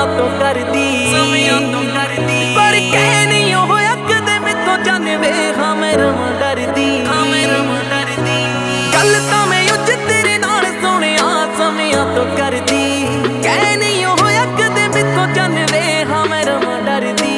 तो करदी पर कह नहीं हो अकदे मैथों जाने वे हाँ मैं रवां डरदी गल तां मैं उज तेरे नाल सोहणिया समियां तो करदी कह नहीं हो अकदे मैथों जाने वे हाँ मैं रवां डरदी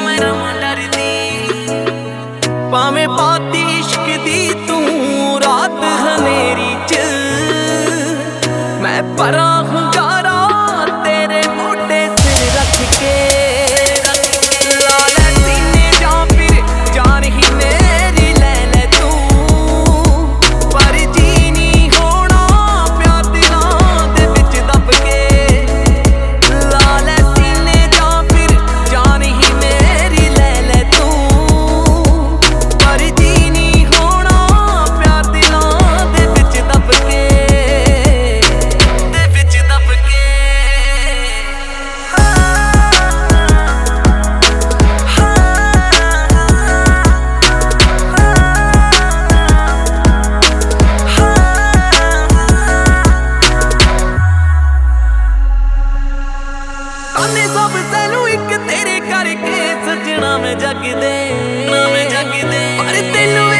भावें पाती इश्क दी तू रात हनेरी च मैं परा हुंगारा तेरे मोढे सिर रख के ला लै सीने जां फिर जान ही मेरी लै लै तू पर जी नहीं होना प्यार दिलां दे विच दब के ला लै सीने जां फिर जान ही मेरी लै लै तू पर जी नहीं होना प्यार दिलां दे विच दब के ताने सब तैनू एक तेरे करके सजना मैं जग दे पर तेनू